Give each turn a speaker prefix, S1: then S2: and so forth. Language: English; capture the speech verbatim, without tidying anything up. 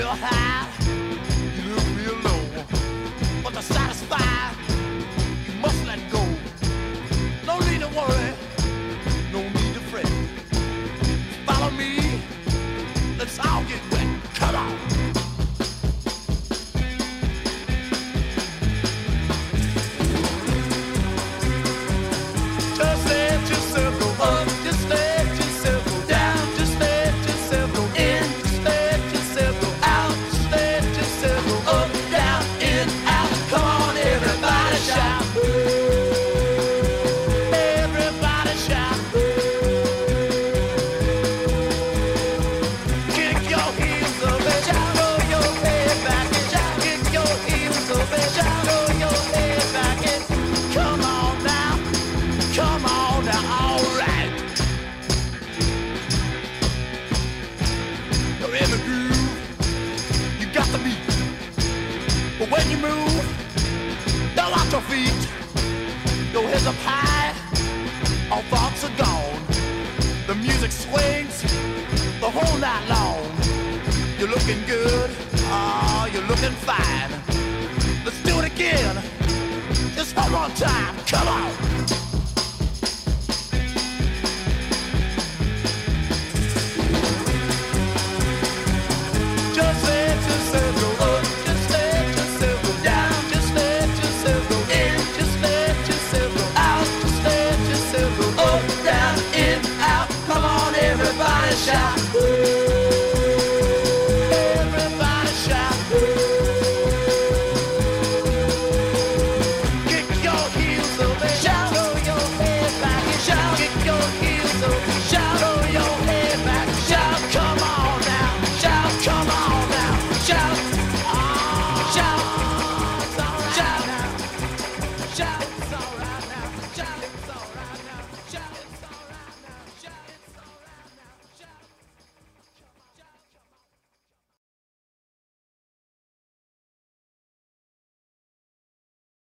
S1: real high, you look real low. But to satisfy, you must let go. No need to worry, no need to fret. Follow me, let's all get wet. Come on. Just let yourself go up, just let yourself go down, just let yourself go in, just let yourself go out, just let yourself go up, down, in, out. Come on, everybody shout. Everybody shout. Kick your heels up and shout, roll your head back and shout. Kick your heels up and shout, roll your head back and come on now, come on now, all right. You're in the groove, you got the beat. But when you move, don't watch your feet. Your head's up high, all thoughts are gone. The music swings the whole night long. You're looking good, ah, you're looking fine. Let's do it again, just one more time, come on.